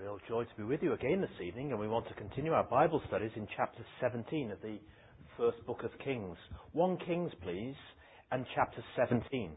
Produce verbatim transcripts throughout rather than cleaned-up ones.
real joy to be with you again this evening, and we want to continue our Bible studies in chapter seventeen of the first book of Kings. First Kings, please, and chapter seventeen.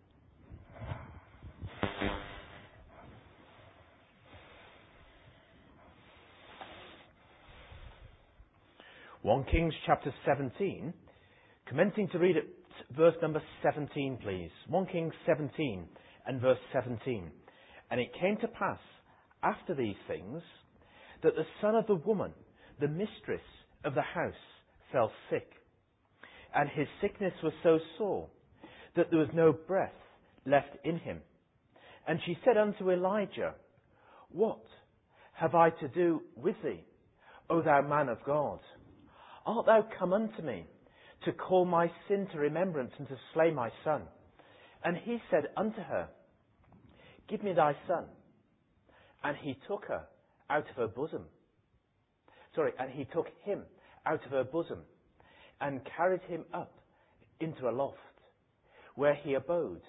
First Kings chapter seventeen, commencing to read at verse number seventeen, please. First Kings seventeen and verse seventeen. And it came to pass after these things that the son of the woman, the mistress of the house, fell sick. And his sickness was so sore that there was no breath left in him. And she said unto Elijah, What have I to do with thee, O thou man of God? Art thou come unto me to call my sin to remembrance and to slay my son? And he said unto her, Give me thy son. And he took her out of her bosom. Sorry, and he took him out of her bosom and carried him up into a loft, where he abode,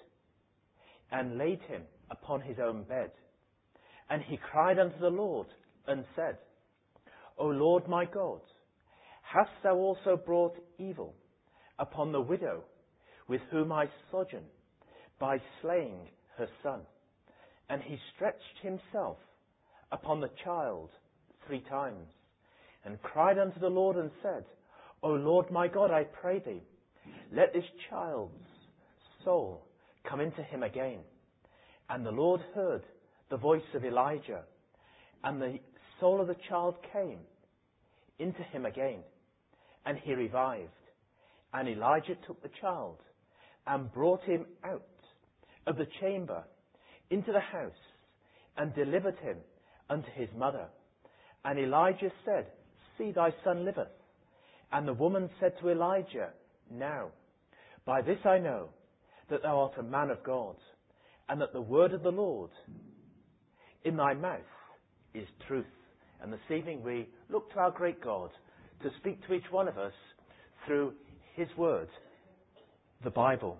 and laid him upon his own bed. And he cried unto the Lord, and said, O Lord my God, hast thou also brought evil upon the widow with whom I sojourn, by slaying her son? And he stretched himself upon the child three times, and cried unto the Lord, and said, O Lord my God, I pray thee, let this child's soul come into him again. And the Lord heard the voice of Elijah, and the soul of the child came into him again, and he revived. And Elijah took the child, and brought him out of the chamber into the house, and delivered him unto his mother. And Elijah said, See, thy son liveth. And the woman said to Elijah, Now, by this I know that thou art a man of God, and that the word of the Lord in thy mouth is truth. And this evening we look to our great God to speak to each one of us through his word, the Bible.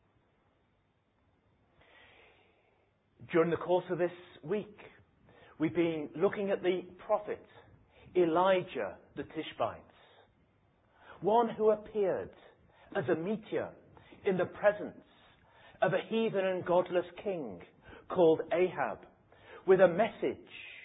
During the course of this week, we've been looking at the prophet Elijah the Tishbite, one who appeared as a meteor in the presence of a heathen and godless king called Ahab, with a message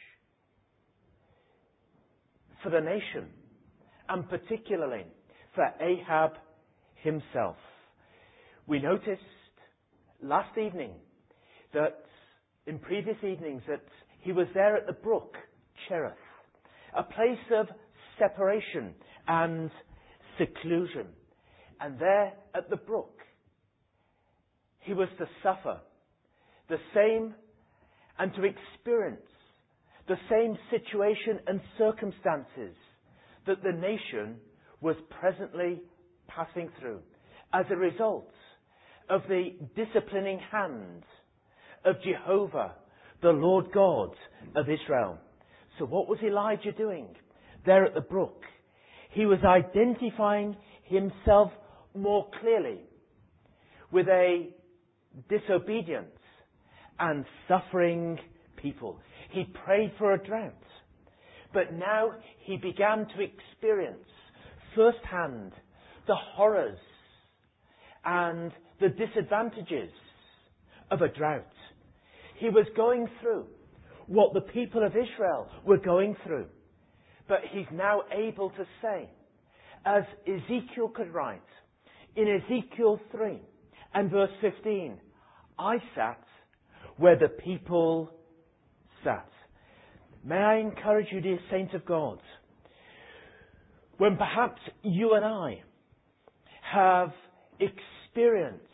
for the nation, and particularly for Ahab himself. We noticed last evening that in previous evenings that he was there at the brook Cherith, a place of separation and seclusion. And there at the brook, he was to suffer the same and to experience the same situation and circumstances that the nation was presently passing through as a result of the disciplining hand of Jehovah, the Lord God of Israel. So what was Elijah doing there at the brook? He was identifying himself more clearly with a disobedient and suffering people. He prayed for a drought, but now he began to experience firsthand the horrors and the disadvantages of a drought. He was going through what the people of Israel were going through. But he's now able to say, as Ezekiel could write, in Ezekiel three and verse fifteen, I sat where the people sat. May I encourage you, dear saints of God, when perhaps you and I have experienced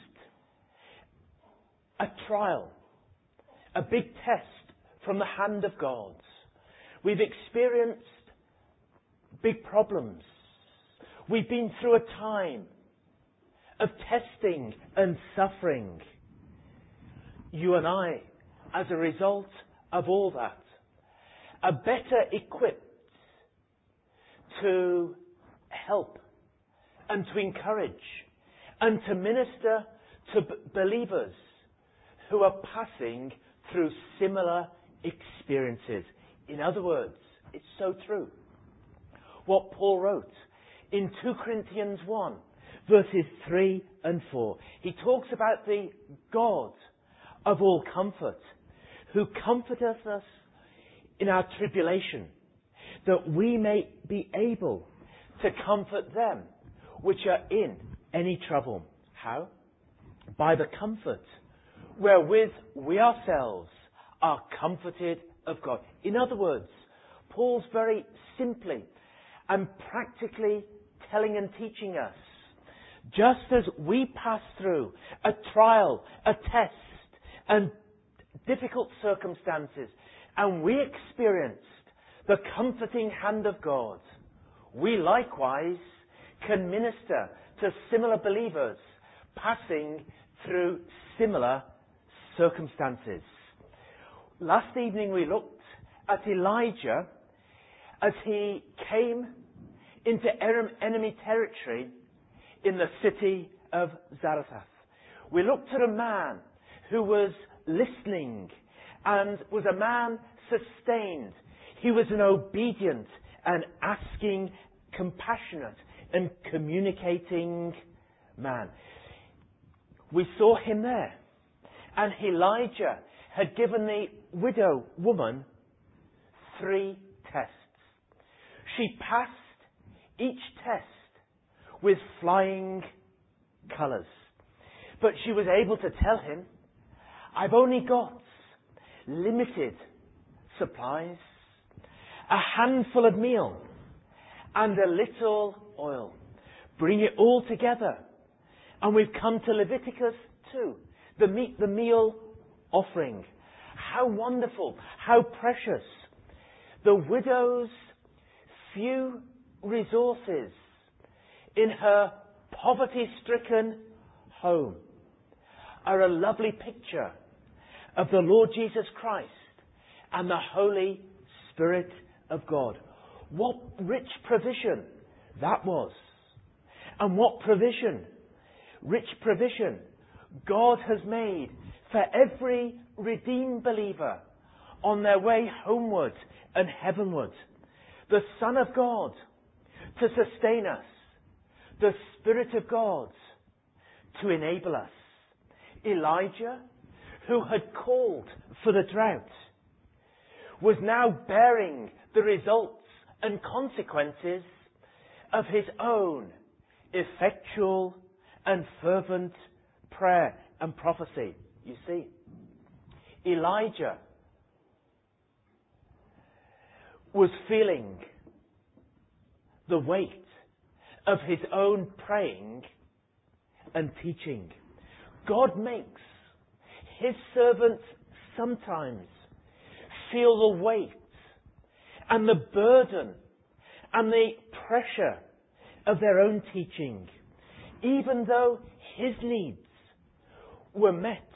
a trial, a big test from the hand of God. We've experienced big problems. We've been through a time of testing and suffering. You and I, as a result of all that, are better equipped to help and to encourage and to minister to b- believers who are passing through similar experiences. In other words, it's so true. What Paul wrote in two Corinthians one, verses three and four. He talks about the God of all comfort, who comforteth us in our tribulation, that we may be able to comfort them which are in any trouble. How? By the comfort wherewith we ourselves are comforted of God. In other words, Paul's very simply and practically telling and teaching us, just as we pass through a trial, a test, and difficult circumstances, and we experienced the comforting hand of God, we likewise can minister to similar believers passing through similar circumstances. Last evening we looked at Elijah as he came into enemy territory in the city of Zarephath. We looked at a man who was listening and was a man sustained. He was an obedient and asking, compassionate and communicating man. We saw him there. And Elijah had given the widow woman three tests. She passed each test with flying colours. But she was able to tell him, I've only got limited supplies, a handful of meal and a little oil. Bring it all together. And we've come to Leviticus two, the meat, the meal offering. How wonderful, how precious. The widow's few resources in her poverty-stricken home are a lovely picture of the Lord Jesus Christ and the Holy Spirit of God. What rich provision that was. And what provision, rich provision, God has made for every redeemed believer on their way homeward and heavenward. The Son of God to sustain us. The Spirit of God to enable us. Elijah, who had called for the drought, was now bearing the results and consequences of his own effectual and fervent prayer and prophecy. You see, Elijah was feeling the weight of his own praying and teaching. God makes His servants sometimes feel the weight and the burden and the pressure of their own teaching, even though His needs were met.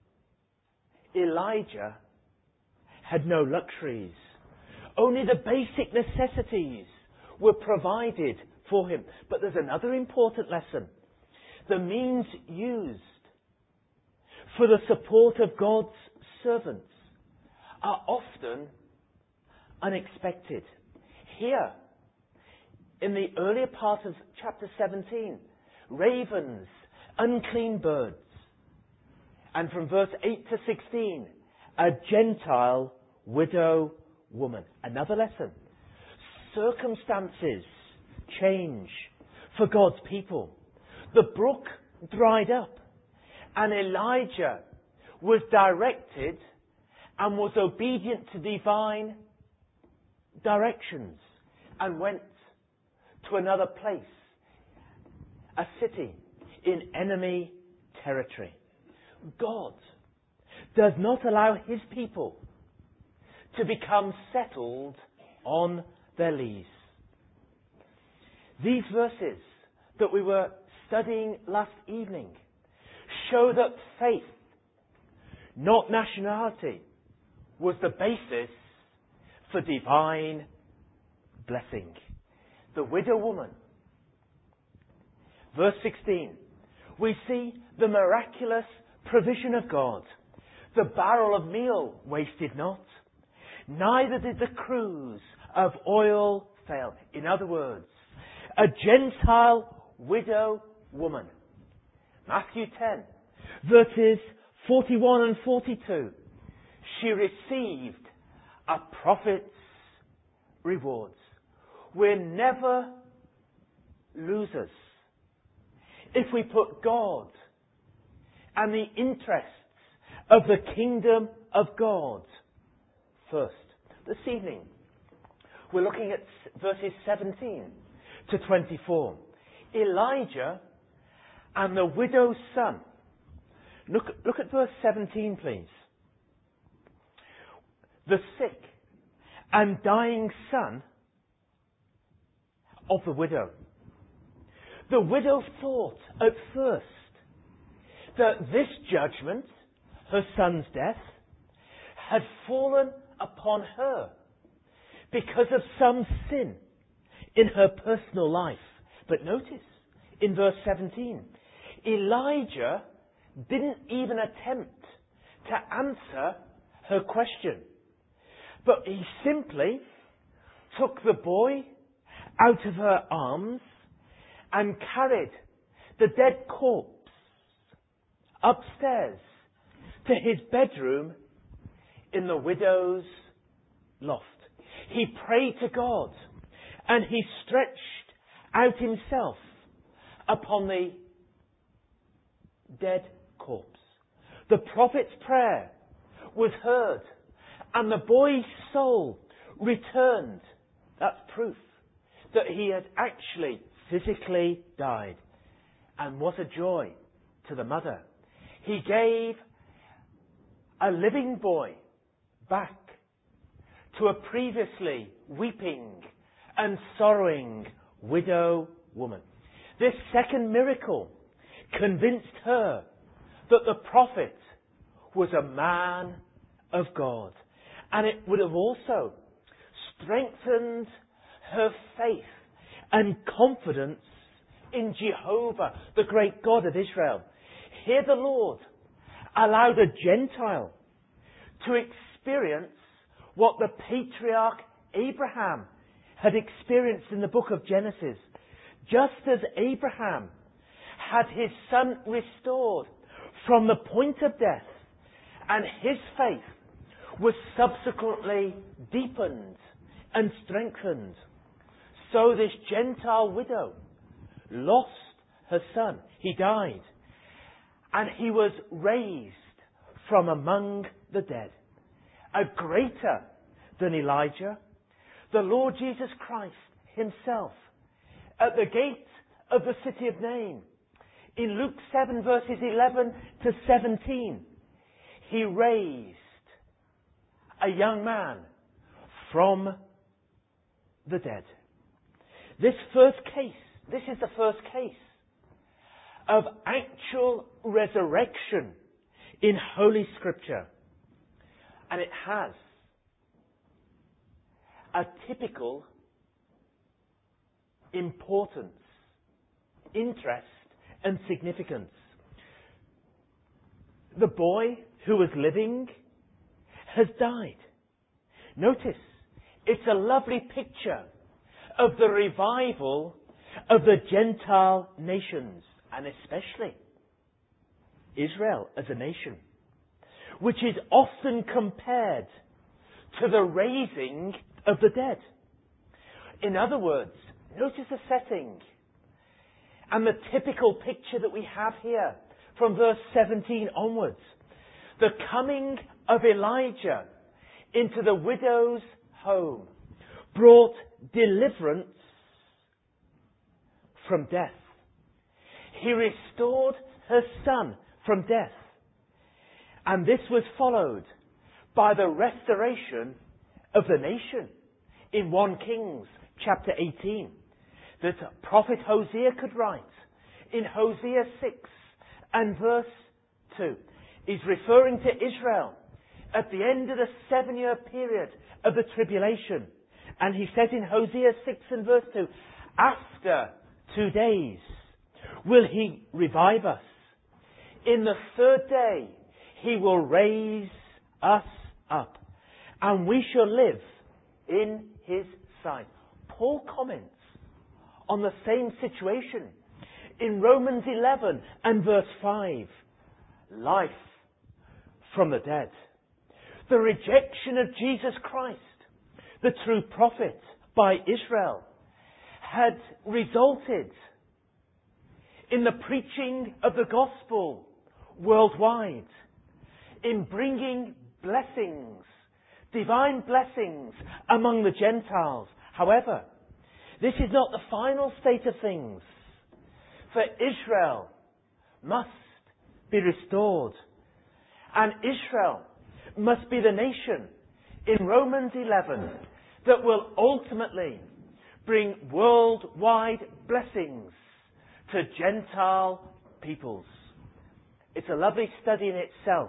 Elijah had no luxuries. Only the basic necessities were provided for him. But there's another important lesson. The means used for the support of God's servants are often unexpected. Here, in the earlier part of chapter seventeen, ravens, unclean birds. And from verse eight to sixteen, a Gentile widow woman. Another lesson. Circumstances change for God's people. The brook dried up and Elijah was directed and was obedient to divine directions and went to another place, a city in enemy territory. God does not allow His people to become settled on their lees. These verses that we were studying last evening show that faith, not nationality, was the basis for divine blessing. The widow woman. Verse sixteen. We see the miraculous provision of God. The barrel of meal wasted not, neither did the cruse of oil fail. In other words, a Gentile widow woman. Matthew ten, verses forty-one and forty-two. She received a prophet's rewards. We're never losers if we put God and the interests of the kingdom of God first. This evening, we're looking at verses seventeen to twenty-four. Elijah and the widow's son. Look, look at verse seventeen, please. The sick and dying son of the widow. The widow thought at first that this judgment, her son's death, had fallen upon her because of some sin in her personal life. But notice, in verse seventeen, Elijah didn't even attempt to answer her question. But he simply took the boy out of her arms and carried the dead corpse upstairs to his bedroom in the widow's loft. He prayed to God and he stretched out himself upon the dead corpse. The prophet's prayer was heard and the boy's soul returned. That's proof that he had actually physically died. And what a joy to the mother. He gave a living boy back to a previously weeping and sorrowing widow woman. This second miracle convinced her that the prophet was a man of God. And it would have also strengthened her faith and confidence in Jehovah, the great God of Israel. Here the Lord allowed a Gentile to experience what the patriarch Abraham had experienced in the book of Genesis. Just as Abraham had his son restored from the point of death, and his faith was subsequently deepened and strengthened, so this Gentile widow lost her son. He died. And he was raised from among the dead. A greater than Elijah, the Lord Jesus Christ himself, at the gate of the city of Nain, in Luke seven verses eleven to seventeen, he raised a young man from the dead. This first case, this is the first case of actual resurrection in Holy Scripture. And it has a typical importance, interest, and significance. The boy who was living has died. Notice, it's a lovely picture of the revival of the Gentile nations, and especially Israel as a nation, which is often compared to the raising of the dead. In other words, notice the setting and the typical picture that we have here from verse seventeen onwards. The coming of Elijah into the widow's home brought deliverance from death. He restored her son from death. And this was followed by the restoration of the nation in First Kings chapter eighteen. That prophet Hosea could write in Hosea six and verse two. He's referring to Israel at the end of the seven-year period of the tribulation. And he says in Hosea six and verse two, after two days will he revive us. In the third day he will raise us up. and we shall live in His sight. Paul comments on the same situation in Romans eleven and verse five. Life from the dead. The rejection of Jesus Christ, the true prophet, by Israel had resulted in the preaching of the gospel worldwide, in bringing blessings, divine blessings among the Gentiles. However, this is not the final state of things, for Israel must be restored, and Israel must be the nation in Romans eleven that will ultimately bring worldwide blessings to Gentile peoples. It's a lovely study in itself.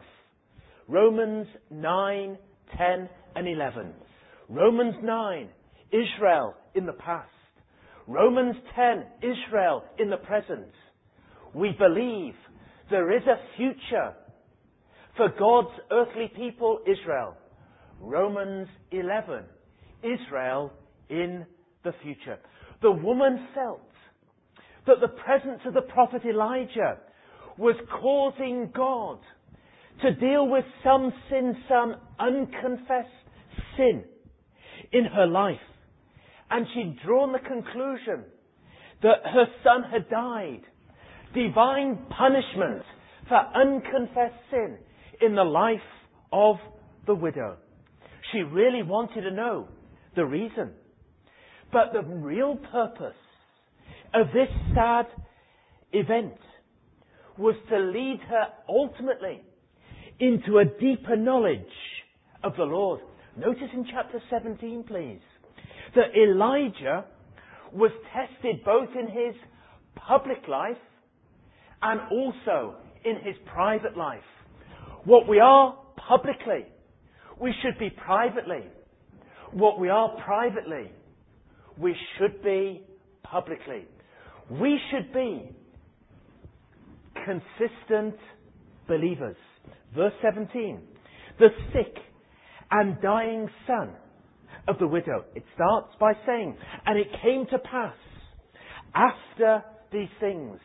Romans nine, ten and eleven. Romans nine, Israel in the past. Romans ten, Israel in the present. We believe there is a future for God's earthly people, Israel. Romans eleven, Israel in the future. The woman felt that the presence of the prophet Elijah was causing God to deal with some sin, some unconfessed sin in her life. And she'd drawn the conclusion that her son had died. Divine punishment for unconfessed sin in the life of the widow. She really wanted to know the reason. But the real purpose of this sad event was to lead her ultimately into a deeper knowledge of the Lord. Notice in chapter seventeen, please, that Elijah was tested both in his public life and also in his private life. What we are publicly, we should be privately. What we are privately, we should be publicly. We should be consistent believers. Verse seventeen. The sick and dying son of the widow. It starts by saying, and it came to pass after these things.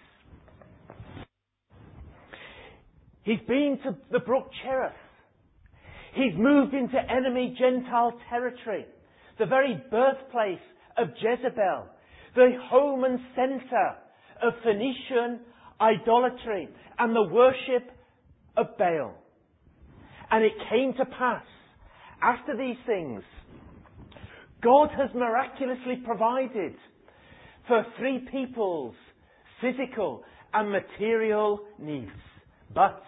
He's been to the brook Cherith. He's moved into enemy Gentile territory, the very birthplace of Jezebel, the home and centre of Phoenician idolatry and the worship of Baal. And it came to pass, after these things, God has miraculously provided for three people's physical and material needs. But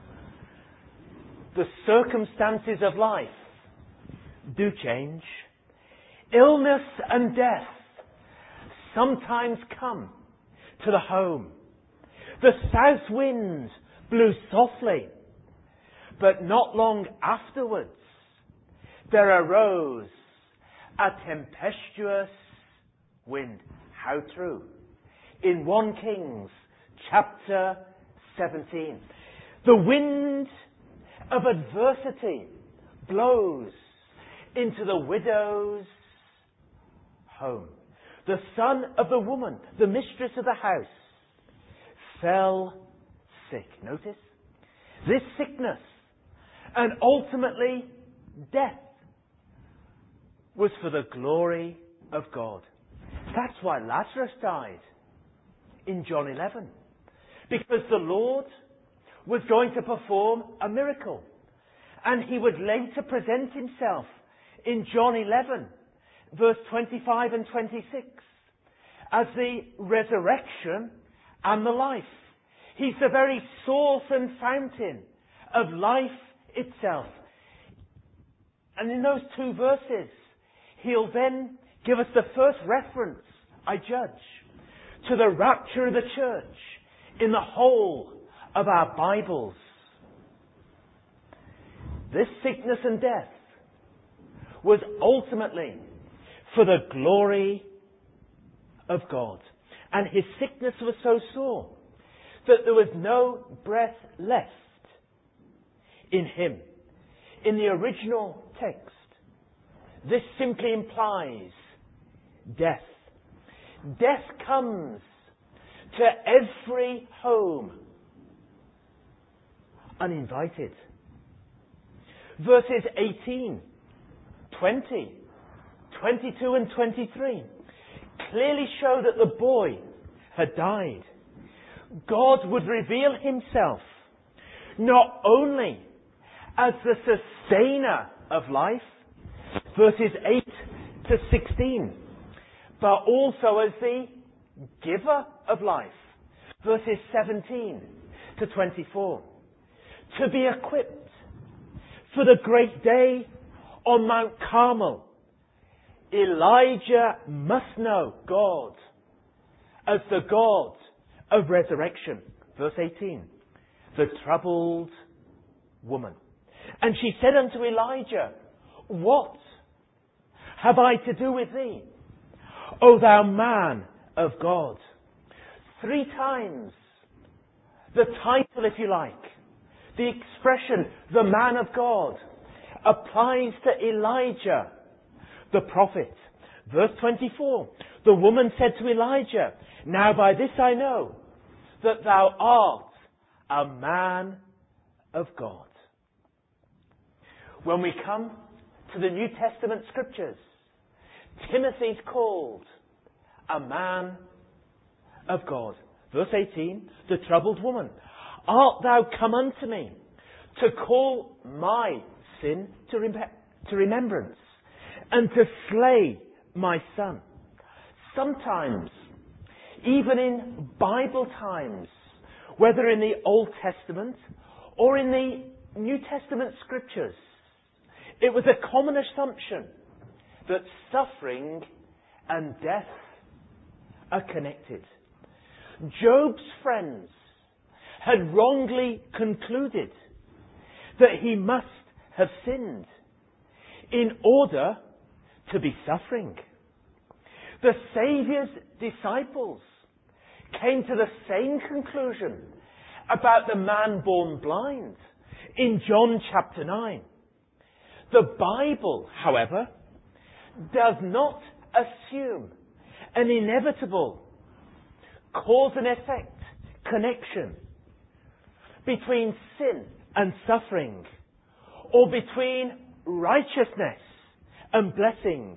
the circumstances of life do change. Illness and death sometimes come to the home. The south wind blew softly, but not long afterwards there arose a tempestuous wind. How true. In First Kings chapter seventeen. The wind of adversity blows into the widow's home. The son of the woman, the mistress of the house, fell sick. Notice? This sickness and ultimately death was for the glory of God. That's why Lazarus died in John eleven. Because the Lord was going to perform a miracle. And He would later present Himself in John eleven, verse twenty-five and twenty-six, as the resurrection and the life. He's the very source and fountain of life itself. And in those two verses, He'll then give us the first reference, I judge, to the rapture of the church in the whole of our Bibles. This sickness and death was ultimately for the glory of God. And His sickness was so sore that there was no breath left in Him. In the original text, this simply implies death. Death comes to every home uninvited. Verses eighteen, twenty, twenty-two and twenty-three clearly show that the boy had died. God would reveal himself not only as the sustainer of life, verses eight to sixteen, but also as the giver of life, verses seventeen to twenty-four. To be equipped for the great day on Mount Carmel, Elijah must know God as the God of resurrection. Verse eighteen. The troubled woman. And she said unto Elijah, What have I to do with thee, O thou man of God? Three times the title, if you like, the expression, the man of God, applies to Elijah, the prophet. Verse twenty-four, the woman said to Elijah, Now by this I know that thou art a man of God. When we come to the New Testament scriptures, Timothy's called a man of God. Verse eighteen, the troubled woman. Art thou come unto me to call my sin to, rem- to remembrance and to slay my son? Sometimes, even in Bible times, whether in the Old Testament or in the New Testament scriptures, it was a common assumption that suffering and death are connected. Job's friends had wrongly concluded that he must have sinned in order to be suffering. The Saviour's disciples came to the same conclusion about the man born blind in John chapter nine. The Bible, however, does not assume an inevitable cause and effect connection between sin and suffering, or between righteousness and blessing.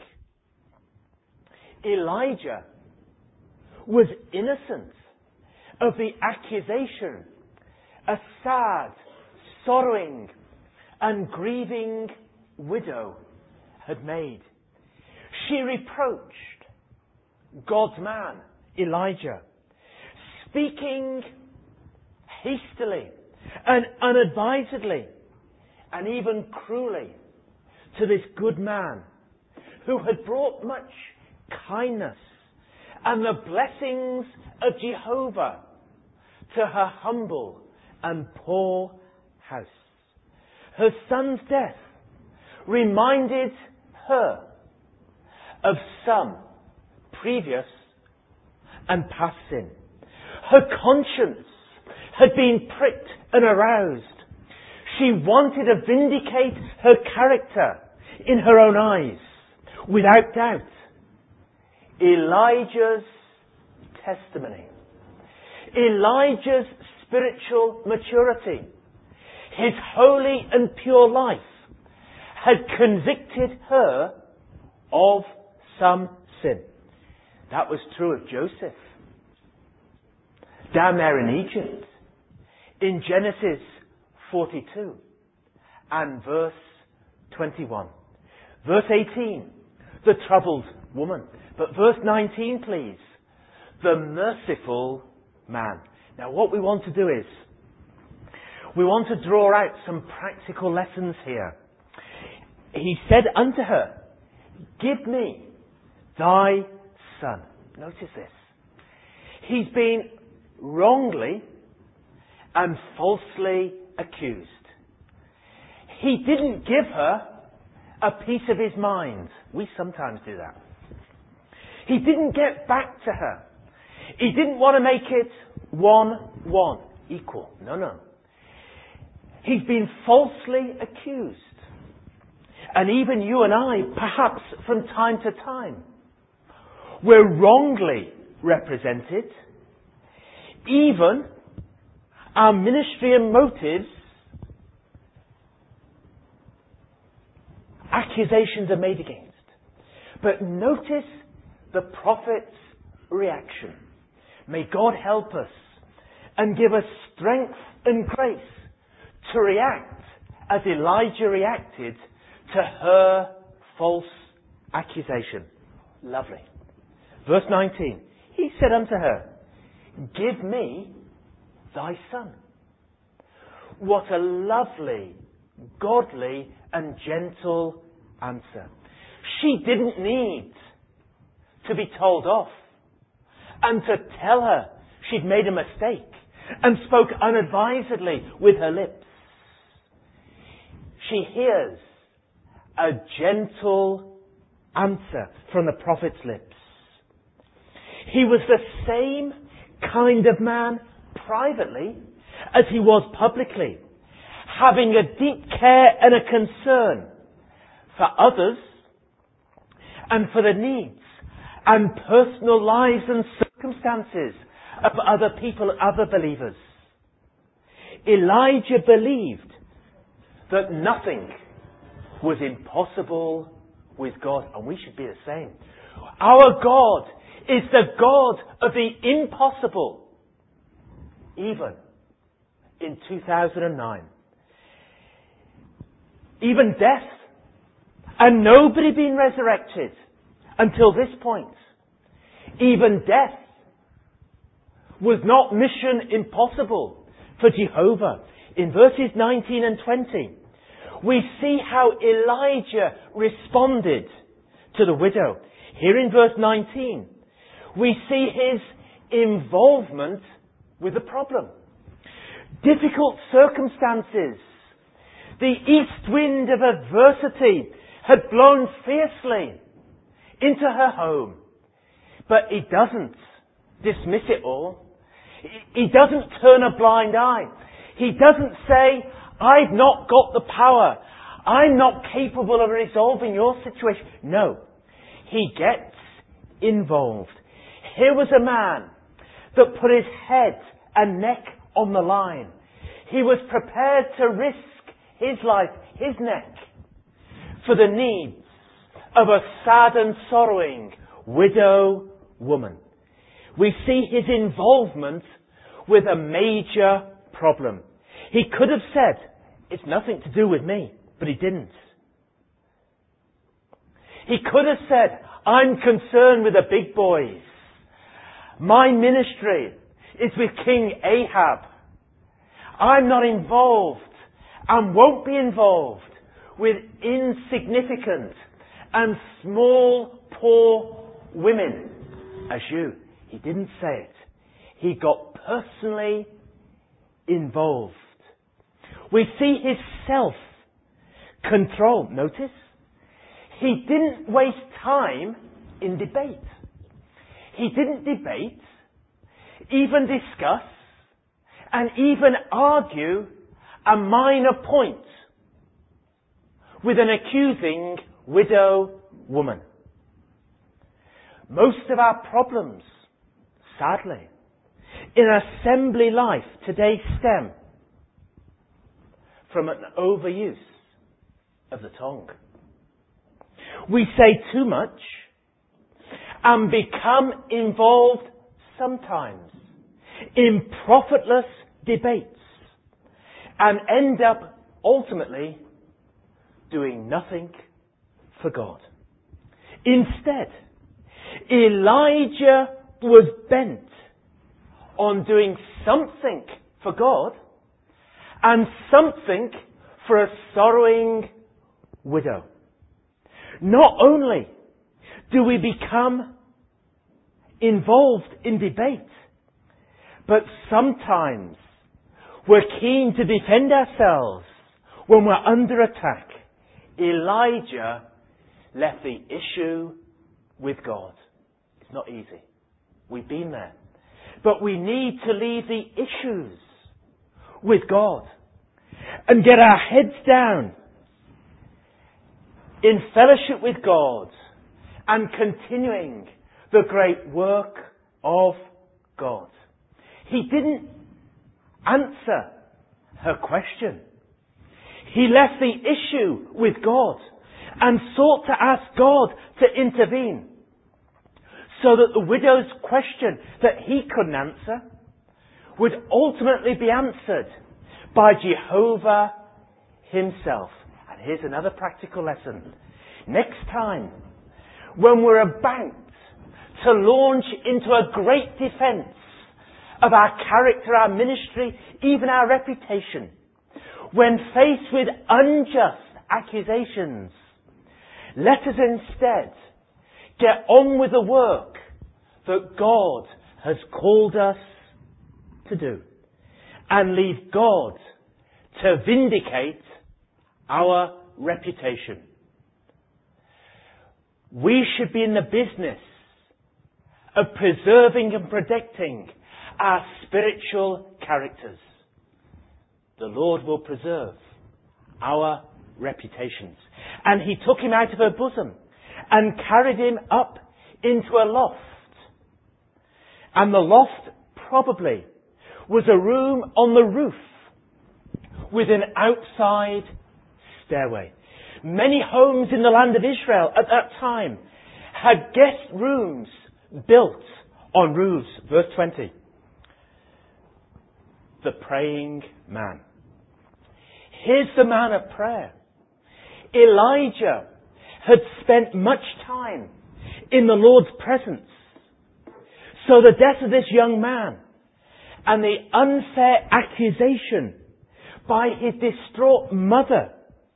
Elijah was innocent of the accusation a sad, sorrowing and grieving widow had made. She reproached God's man, Elijah, speaking hastily and unadvisedly and even cruelly to this good man who had brought much kindness and the blessings of Jehovah to her humble and poor house. Her son's death reminded her of some previous and past sin. Her conscience had been pricked and aroused. She wanted to vindicate her character in her own eyes. Without doubt, Elijah's testimony, Elijah's spiritual maturity, his holy and pure life had convicted her of some sin. That was true of Joseph. Down there in Egypt, in Genesis forty-two and verse twenty-one. Verse eighteen, the troubled woman. But verse nineteen, please, the merciful man. Now what we want to do is, we want to draw out some practical lessons here. He said unto her, Give me thy son. Notice this. He's been wrongly and falsely accused. He didn't give her a piece of his mind. We sometimes do that. He didn't get back to her. He didn't want to make it one, one, equal. No, no. He's been falsely accused. and even you and I, perhaps from time to time, we're wrongly represented. Even our ministry and motives, accusations are made against. But notice the prophet's reaction. May God help us and give us strength and grace to react as Elijah reacted to her false accusation. Lovely. Verse nineteen. He said unto her, give me thy son. What a lovely, godly and gentle answer. She didn't need to be told off and to tell her she'd made a mistake and spoke unadvisedly with her lips. She hears a gentle answer from the prophet's lips. He was the same kind of man privately as he was publicly, having a deep care and a concern for others and for the needs and personal lives and circumstances of other people, other believers. Elijah believed that nothing was impossible with God, and we should be the same. Our God is the God of the impossible, even in two thousand nine. Even death, and nobody being resurrected until this point. Even death was not mission impossible for Jehovah. In verses nineteen and twenty, we see how Elijah responded to the widow. Here in verse nineteen, we see his involvement with the problem. Difficult circumstances. The east wind of adversity had blown fiercely into her home. But he doesn't dismiss it all. He doesn't turn a blind eye. He doesn't say, I've not got the power. I'm not capable of resolving your situation. No. He gets involved. Here was a man that put his head and neck on the line. He was prepared to risk his life, his neck, for the needs of a sad and sorrowing widow woman. We see his involvement with a major problem. He could have said, it's nothing to do with me, but he didn't. He could have said, I'm concerned with the big boys. My ministry is with King Ahab. I'm not involved and won't be involved with insignificant and small, poor women as you. He didn't say it. He got personally involved. We see his self-control. Notice, he didn't waste time in debate. He didn't debate, even discuss, and even argue a minor point with an accusing widow woman. Most of our problems, sadly, in assembly life today stem from an overuse of the tongue. We say too much and become involved sometimes in profitless debates and end up ultimately doing nothing for God. Instead, Elijah was bent on doing something for God and something for a sorrowing widow. Not only do we become involved in debate, but sometimes we're keen to defend ourselves when we're under attack. Elijah left the issue with God. It's not easy. We've been there. But we need to leave the issues with God and get our heads down in fellowship with God and continuing the great work of God. He didn't answer her question. He left the issue with God and sought to ask God to intervene so that the widow's question that he couldn't answer would ultimately be answered by Jehovah himself. And here's another practical lesson. Next time, when we're about to launch into a great defense of our character, our ministry, even our reputation, when faced with unjust accusations, let us instead get on with the work that God has called us to do and leave God to vindicate our reputation. We should be in the business of preserving and protecting our spiritual characters. The Lord will preserve our reputations. And he took him out of her bosom and carried him up into a loft. And the loft probably was a room on the roof with an outside stairway. Many homes in the land of Israel at that time had guest rooms built on roofs. Verse twenty. The praying man. Here's the man of prayer. Elijah had spent much time in the Lord's presence. So the death of this young man and the unfair accusation by his distraught mother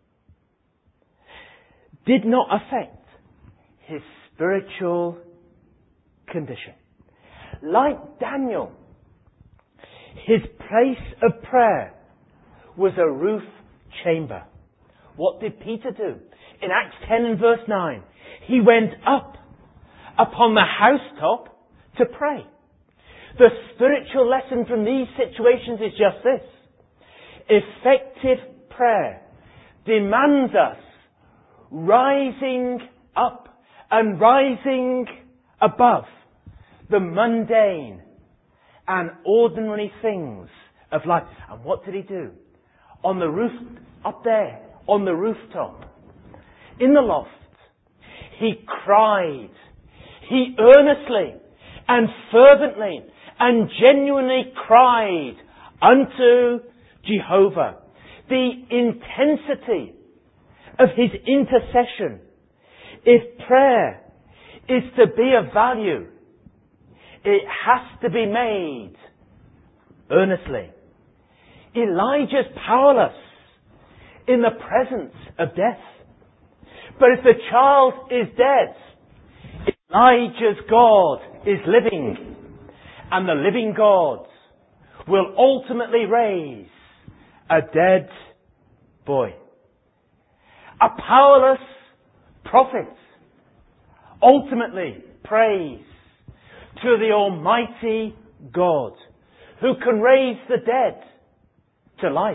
did not affect his spiritual condition. Like Daniel, his place of prayer was a roof chamber. What did Peter do? In Acts ten and verse nine, he went up upon the housetop to pray. The spiritual lesson from these situations is just this. Effective prayer demands us rising up and rising above the mundane and ordinary things of life. And what did he do? On the roof, up there, on the rooftop, in the loft, he cried. He earnestly and fervently and genuinely cried unto Jehovah. The intensity of his intercession. If prayer is to be of value, it has to be made earnestly. Elijah's powerless in the presence of death. But if the child is dead, Elijah's God is living. And the living God will ultimately raise a dead boy. A powerless prophet ultimately prays to the Almighty God who can raise the dead to life.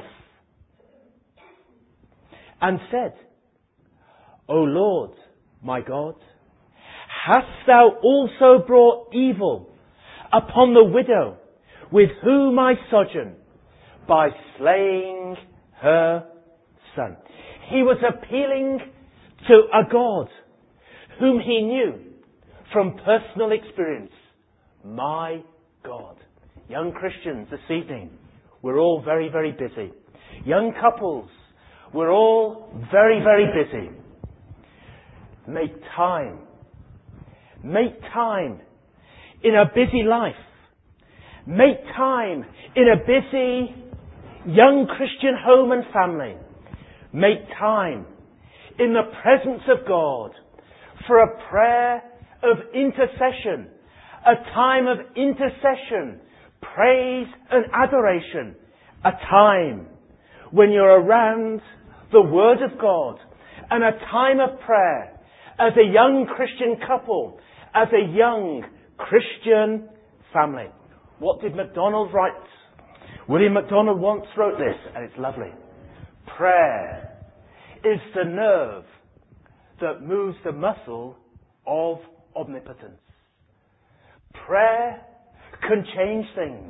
And said, O Lord, my God, hast thou also brought evil upon the widow with whom I sojourn by slaying her son? He was appealing to a God whom he knew from personal experience. My God. Young Christians this evening, we're all very, very busy. Young couples, we're all very, very busy. Make time. Make time in a busy life. Make time in a busy young Christian home and family. Make time in the presence of God for a prayer of intercession, a time of intercession, praise and adoration, a time when you're around the Word of God, and a time of prayer as a young Christian couple, as a young Christian family. What did MacDonald write? William MacDonald once wrote this, and it's lovely. Prayer is the nerve that moves the muscle of omnipotence. Prayer can change things.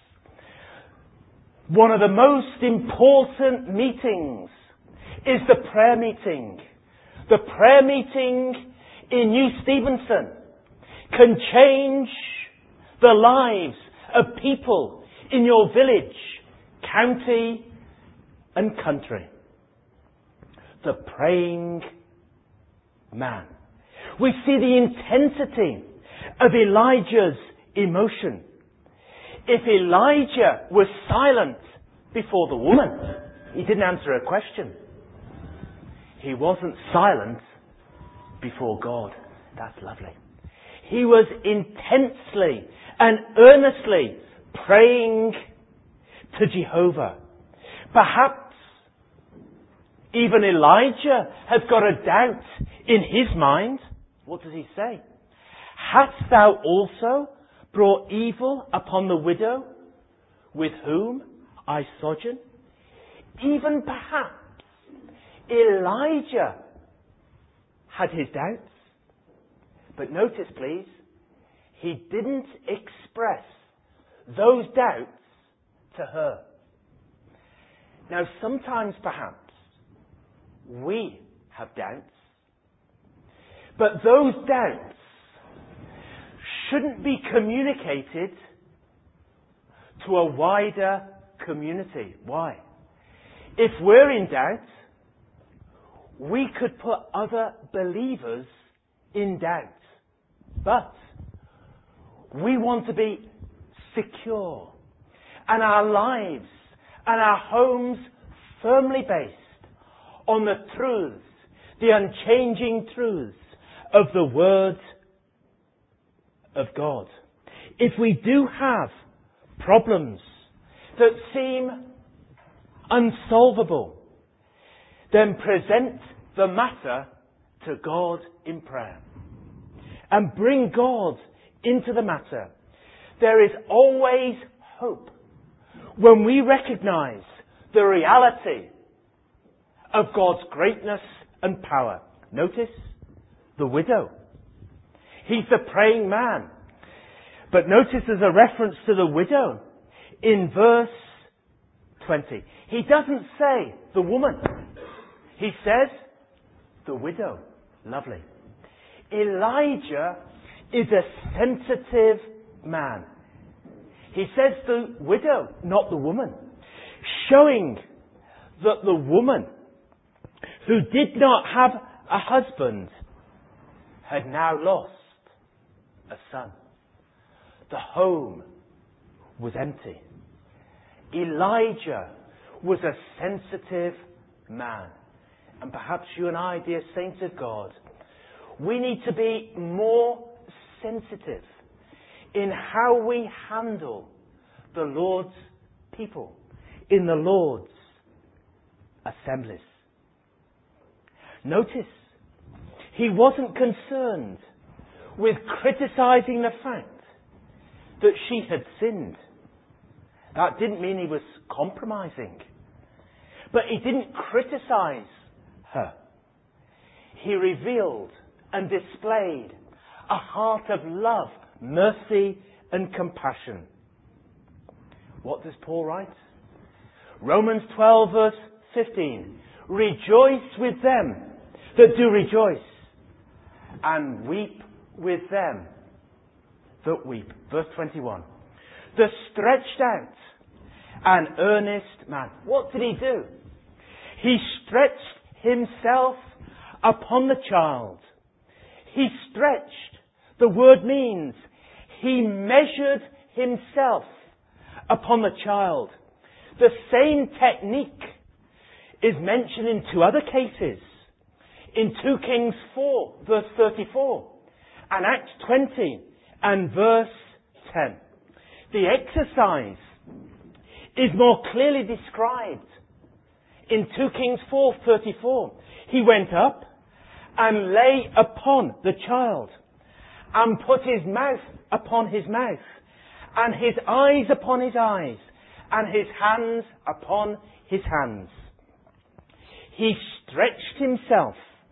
One of the most important meetings is the prayer meeting. The prayer meeting in New Stevenson can change the lives of people in your village, county, and country. The praying man. We see the intensity of Elijah's emotion. If Elijah was silent before the woman, he didn't answer her question. He wasn't silent before God. That's lovely. He was intensely and earnestly praying to Jehovah. Perhaps even Elijah has got a doubt in his mind. What does he say? Hast thou also brought evil upon the widow with whom I sojourn? Even perhaps Elijah had his doubts. But notice, please, he didn't express those doubts to her. Now, sometimes perhaps we have doubts, but those doubts shouldn't be communicated to a wider community. Why? If we're in doubt, we could put other believers in doubt. But we want to be secure and our lives and our homes firmly based on the truths, the unchanging truths of the Word of God. If we do have problems that seem unsolvable, then present the matter to God in prayer and bring God into the matter. There is always hope when we recognize the reality of God's greatness and power. Notice the widow. He's the praying man. But notice there's a reference to the widow in verse twenty. He doesn't say the woman. He says the widow. Lovely. Elijah is a sensitive man. He says the widow, not the woman, showing that the woman who did not have a husband had now lost a son. The home was empty. Elijah was a sensitive man. And perhaps you and I, dear saints of God, we need to be more sensitive in how we handle the Lord's people in the Lord's assemblies. Notice, he wasn't concerned with criticizing the fact that she had sinned. That didn't mean he was compromising. But he didn't criticize her. He revealed and displayed a heart of love, mercy, and compassion. What does Paul write? Romans twelve verse fifteen. Rejoice with them that do rejoice, and weep with them that weep. Verse twenty-one. The stretched out and earnest man. What did he do? He stretched himself upon the child. He stretched. The word means he measured himself upon the child. The same technique is mentioned in two other cases. In two Kings four, verse thirty-four, and Acts twenty and verse ten. The exercise is more clearly described in two Kings four thirty-four. He went up and lay upon the child and put his mouth upon his mouth and his eyes upon his eyes and his hands upon his hands. He stretched himself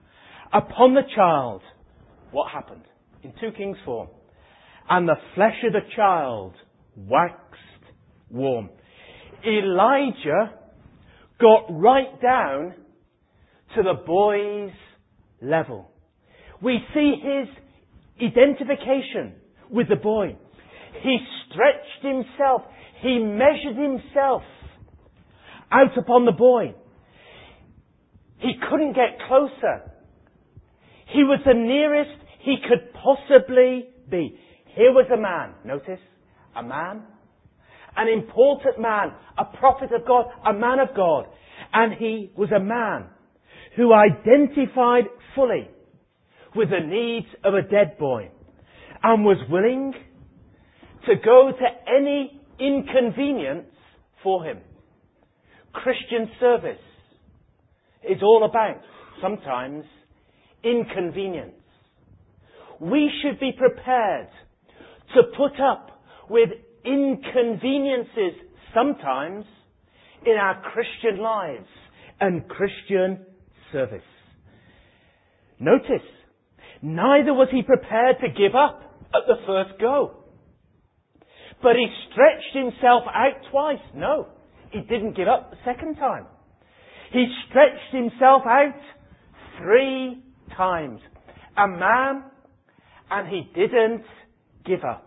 upon the child, what happened? In two Kings four. And the flesh of the child waxed warm. Elijah got right down to the boy's level. We see his identification with the boy. He stretched himself. He measured himself out upon the boy. He couldn't get closer. He was the nearest he could possibly be. Here was a man, notice, a man, an important man, a prophet of God, a man of God. And he was a man who identified fully with the needs of a dead boy and was willing to go to any inconvenience for him. Christian service is all about, sometimes, inconvenience. We should be prepared to put up with inconveniences sometimes in our Christian lives and Christian service. Notice, neither was he prepared to give up at the first go. But he stretched himself out twice. No, he didn't give up the second time. He stretched himself out three times. A man, and he didn't give up.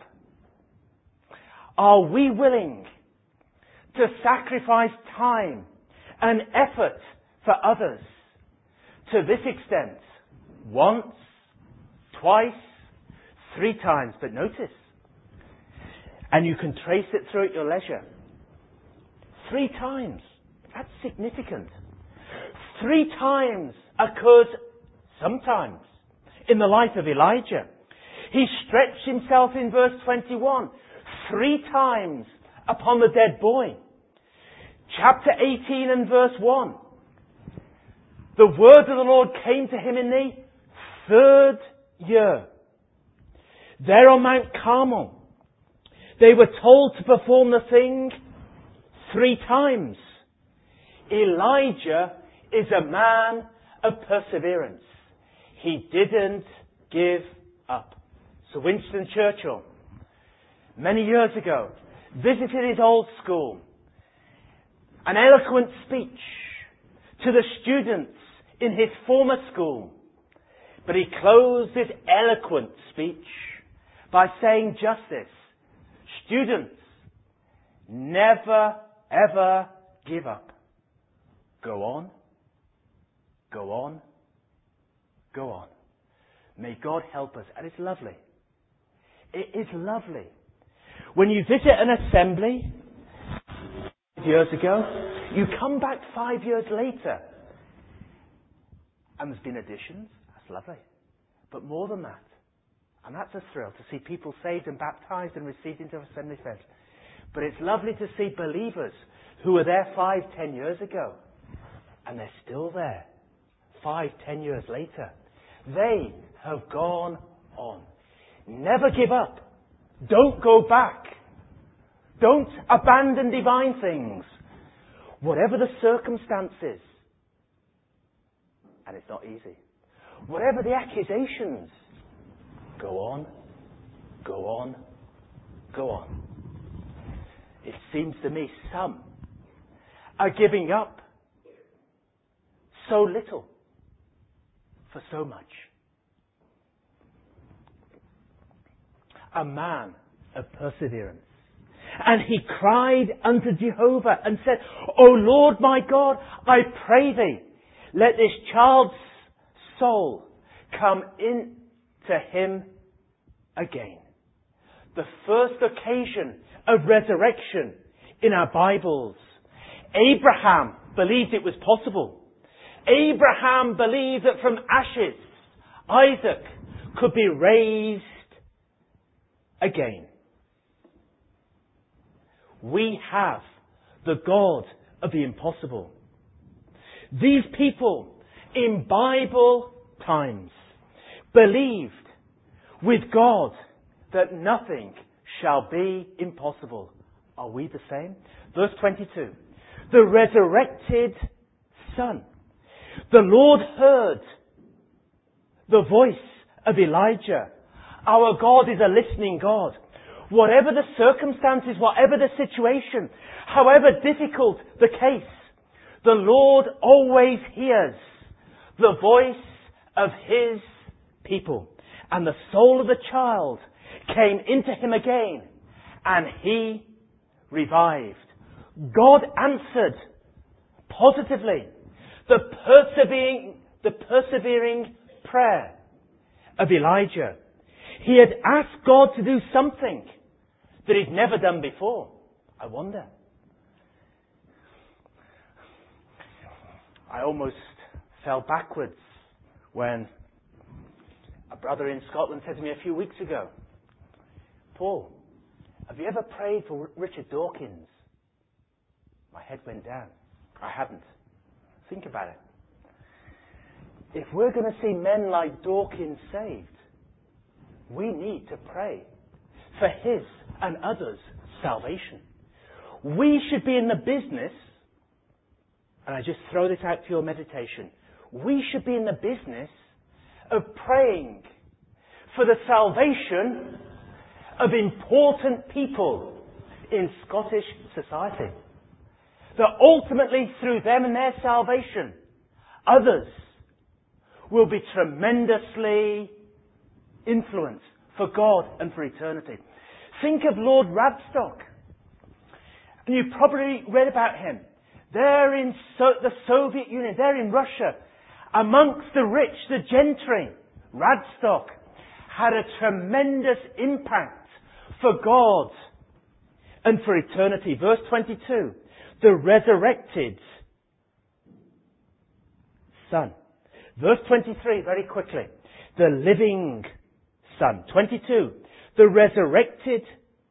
Are we willing to sacrifice time and effort for others to this extent? Once, twice, three times. But notice, and you can trace it through at your leisure. Three times. That's significant. Three times occurs sometimes in the life of Elijah. He stretched himself in verse twenty-one three times upon the dead boy. Chapter eighteen and verse one. The word of the Lord came to him in the third year. There on Mount Carmel, they were told to perform the thing three times. Elijah is a man of perseverance. He didn't give up. Sir Winston Churchill, many years ago, visited his old school. An eloquent speech to the students in his former school. But he closed his eloquent speech by saying just this: students, never ever give up. Go on, go on, go on. May God help us. And it's lovely. It is lovely. When you visit an assembly years ago, you come back five years later and there's been additions. That's lovely. But more than that, and that's a thrill to see people saved and baptized and received into assembly faith. But it's lovely to see believers who were there five, ten years ago, and they're still there five, ten years later. They have gone on. Never give up. Don't go back. Don't abandon divine things. Whatever the circumstances. And it's not easy. Whatever the accusations. Go on. Go on. Go on. It seems to me some are giving up so little for so much. A man of perseverance. And he cried unto Jehovah and said, O Lord my God, I pray thee, let this child's soul come in to him again. The first occasion of resurrection in our Bibles. Abraham believed it was possible. Abraham believed that from ashes, Isaac could be raised again. We have the God of the impossible. These people in Bible times believed with God that nothing shall be impossible. Are we the same? Verse twenty-two. The resurrected Son. The Lord heard the voice of Elijah. Our God is a listening God. Whatever the circumstances, whatever the situation, however difficult the case, the Lord always hears the voice of His people. And the soul of the child came into him again, and he revived. God answered positively the persevering, the persevering prayer of Elijah. He had asked God to do something that he'd never done before. I wonder. I almost fell backwards when a brother in Scotland said to me a few weeks ago, "Paul, have you ever prayed for Richard Dawkins?" My head went down. I hadn't. Think about it. If we're going to see men like Dawkins saved, we need to pray for his and others' salvation. We should be in the business, and I just throw this out to your meditation, we should be in the business of praying for the salvation of important people in Scottish society. That ultimately, through them and their salvation, others will be tremendously influenced for God and for eternity. Think of Lord Radstock. And you probably read about him. They're in so- the Soviet Union, they're in Russia, amongst the rich, the gentry. Radstock had a tremendous impact for God and for eternity. Verse twenty-two, the resurrected Son. Verse twenty-three, very quickly, the living Son. twenty-two, the resurrected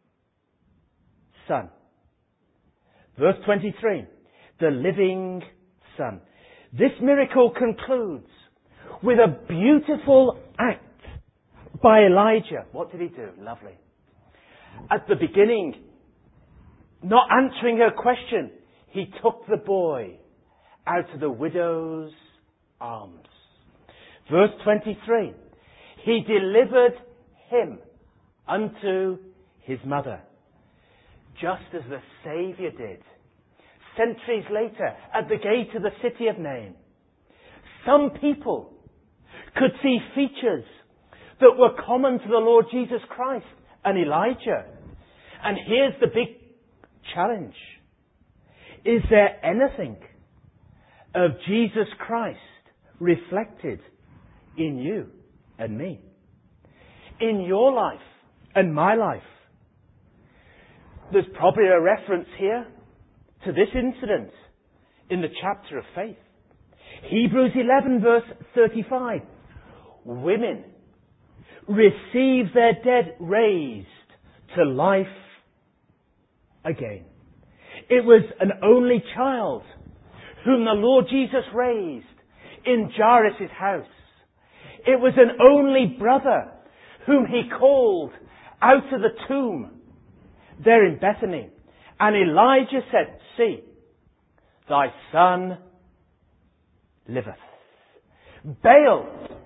Son. Verse twenty-three, the living Son. This miracle concludes with a beautiful act by Elijah. What did he do? Lovely. At the beginning, not answering her question, he took the boy out of the widow's arms. Verse twenty-three, he delivered him unto his mother, just as the Saviour did centuries later at the gate of the city of Nain. Some people could see features that were common to the Lord Jesus Christ and Elijah. And here's the big challenge. Is there anything of Jesus Christ reflected in you and me? In your life and my life? There's probably a reference here to this incident in the chapter of faith. Hebrews eleven verse thirty-five. Women receive their dead raised to life again. It was an only child whom the Lord Jesus raised in Jairus' house. It was an only brother whom he called out of the tomb there in Bethany. And Elijah said, "See, thy son liveth." Baal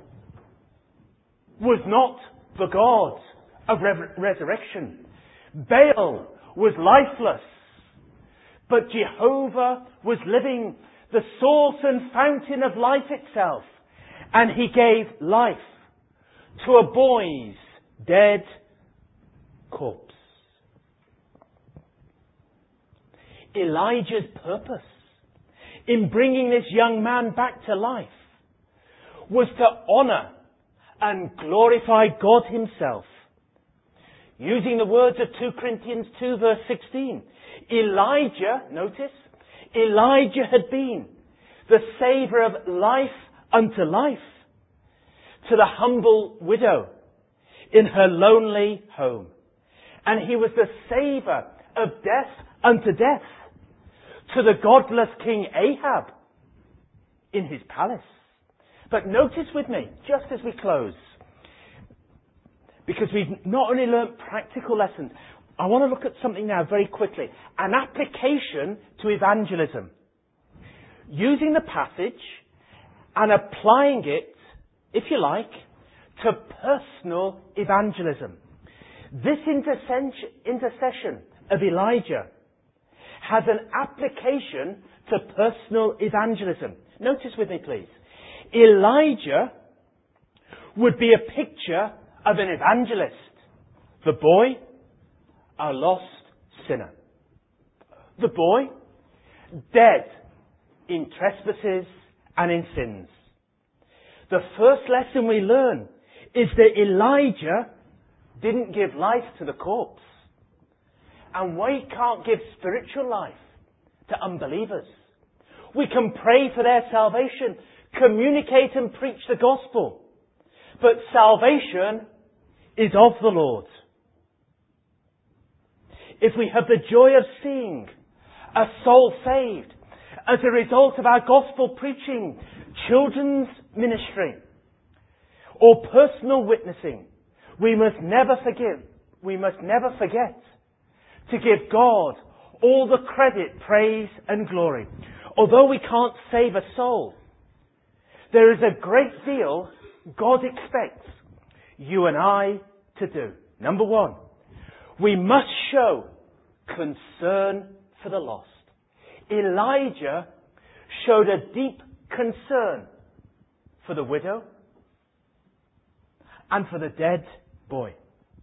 was not the God of re- resurrection. Baal was lifeless. But Jehovah was living, the source and fountain of life itself. And he gave life to a boy's dead corpse. Elijah's purpose in bringing this young man back to life was to honour and glorify God himself. Using the words of Second Corinthians two verse sixteen, Elijah, notice, Elijah had been the saviour of life unto life to the humble widow in her lonely home. And he was the saviour of death unto death to the godless King Ahab in his palace. But notice with me, just as we close, because we've not only learnt practical lessons, I want to look at something now very quickly. An application to evangelism. Using the passage and applying it if you like, to personal evangelism. This intercession of Elijah has an application to personal evangelism. Notice with me, please. Elijah would be a picture of an evangelist. The boy, a lost sinner. The boy, dead in trespasses and in sins. The first lesson we learn is that Elijah didn't give life to the corpse. And we can't give spiritual life to unbelievers. We can pray for their salvation, communicate and preach the gospel. But salvation is of the Lord. If we have the joy of seeing a soul saved as a result of our gospel preaching, children's ministry, or personal witnessing, we must never forgive, we must never forget to give God all the credit, praise and glory. Although we can't save a soul, there is a great deal God expects you and I to do. Number one, we must show concern for the lost. Elijah showed a deep concern for the widow and for the dead boy.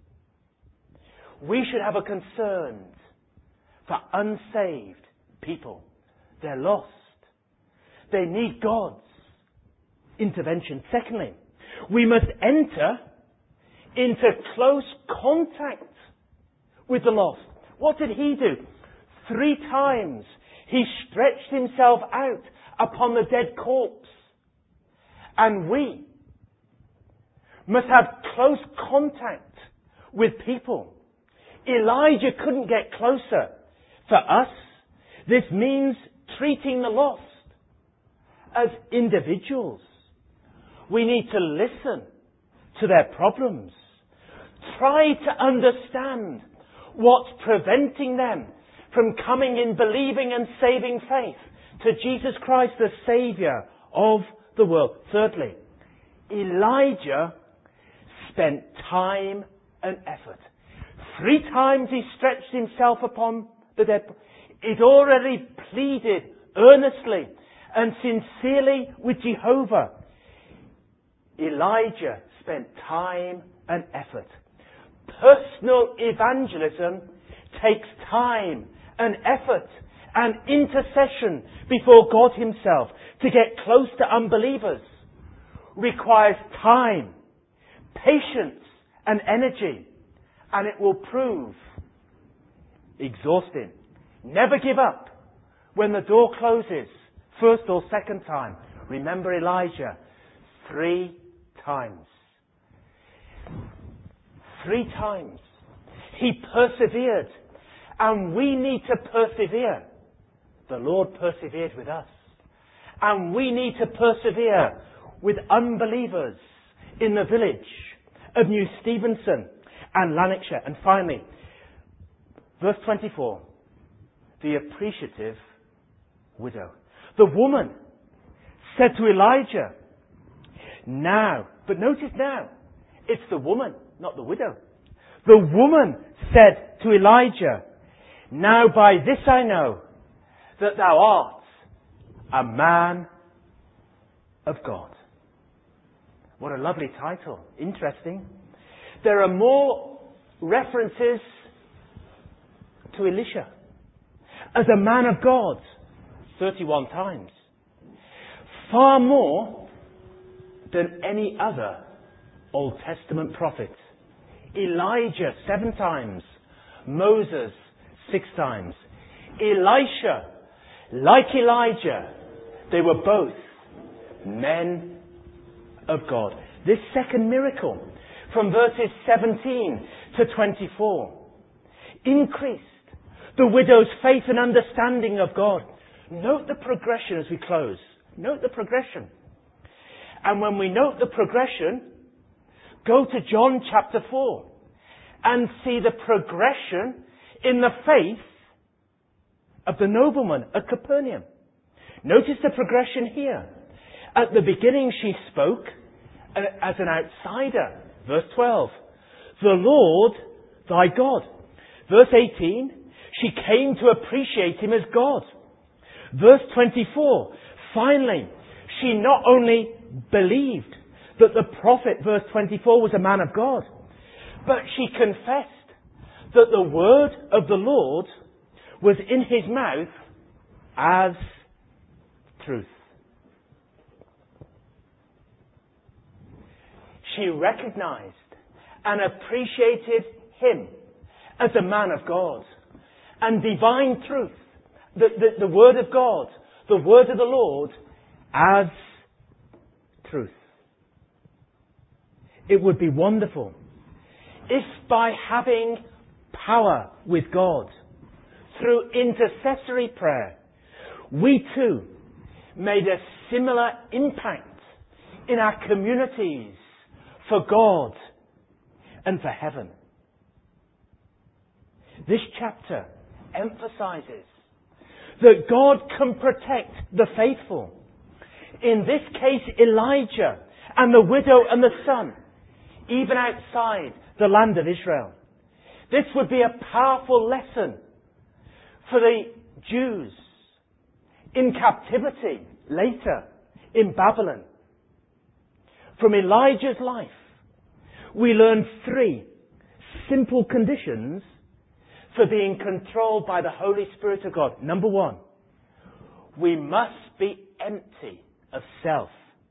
We should have a concern for unsaved people. They're lost. They need God's intervention. Secondly, we must enter into close contact with the lost. What did he do? Three times he stretched himself out upon the dead corpse. And we must have close contact with people. Elijah couldn't get closer. For us, this means treating the lost as individuals. We need to listen to their problems. Try to understand what's preventing them from coming in believing and saving faith to Jesus Christ, the Saviour of the world. Thirdly, Elijah spent time and effort. Three times he stretched himself upon the dead. He'd already pleaded earnestly and sincerely with Jehovah. Elijah spent time and effort. Personal evangelism takes time and effort and intercession before God Himself. To get close to unbelievers requires time, patience and energy, and it will prove exhausting. Never give up when the door closes, first or second time. Remember Elijah, three times. Three times. He persevered. And we need to persevere. The Lord persevered with us. And we need to persevere with unbelievers in the village of New Stevenson and Lanarkshire. And finally, verse twenty-four. The appreciative widow. The woman said to Elijah, now, but notice now, it's the woman, not the widow. The woman said to Elijah, now by this I know that thou art a man of God. What a lovely title. Interesting. There are more references to Elisha as a man of God, thirty-one times. Far more than any other Old Testament prophet. Elijah, seven times. Moses, six times. Elisha, like Elijah, they were both men of God. This second miracle, from verses seventeen to twenty-four, increased the widow's faith and understanding of God. Note the progression as we close. Note the progression. And when we note the progression, go to John chapter four and see the progression in the faith of the nobleman at Capernaum. Notice the progression here. At the beginning she spoke as an outsider. Verse twelve, the Lord thy God. Verse eighteen, she came to appreciate him as God. Verse twenty-four, finally, she not only believed that the prophet, verse twenty-four, was a man of God, but she confessed that the word of the Lord was in his mouth as truth. She recognized and appreciated him as a man of God and divine truth, the, the, the word of God, the word of the Lord as truth. It would be wonderful if by having power with God through intercessory prayer, we too made a similar impact in our communities for God and for heaven. This chapter emphasizes that God can protect the faithful. In this case, Elijah and the widow and the son, even outside the land of Israel. This would be a powerful lesson for the Jews in captivity later in Babylon. From Elijah's life, we learn three simple conditions for being controlled by the Holy Spirit of God. Number one, we must be empty of self.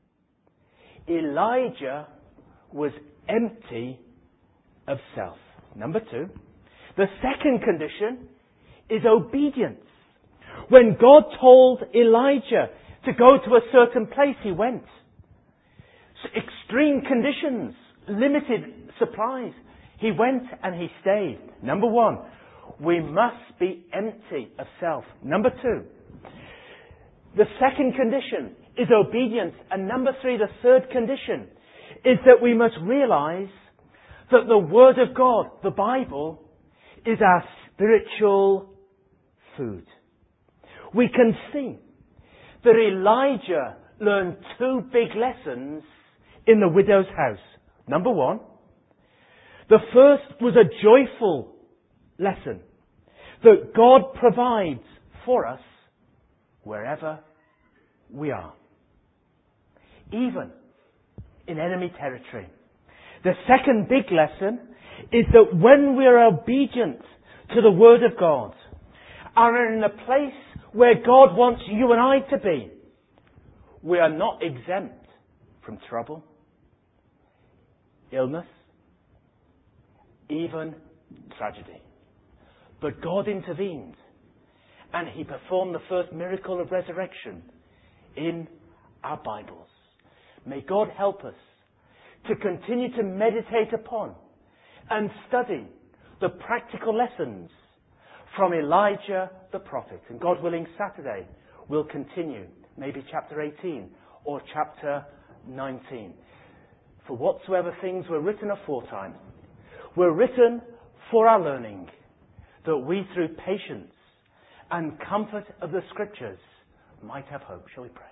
Elijah was empty of self. Number two, the second condition is obedience. When God told Elijah to go to a certain place, he went. Extreme conditions, limited supplies. He went and he stayed. Number one, we must be empty of self. Number two, the second condition is obedience. And number three, the third condition, is that we must realize that the Word of God, the Bible, is our spiritual food. We can see that Elijah learned two big lessons in the widow's house. Number one, the first was a joyful lesson that God provides for us wherever we are, even in enemy territory. The second big lesson is that when we are obedient to the Word of God, and are in a place where God wants you and I to be, we are not exempt from trouble, illness, even tragedy. But God intervened and He performed the first miracle of resurrection in our Bibles. May God help us to continue to meditate upon and study the practical lessons from Elijah the prophet. And God willing, Saturday we'll continue, maybe chapter eighteen or chapter nineteen. For whatsoever things were written aforetime were written for our learning, that we through patience and comfort of the Scriptures might have hope. Shall we pray?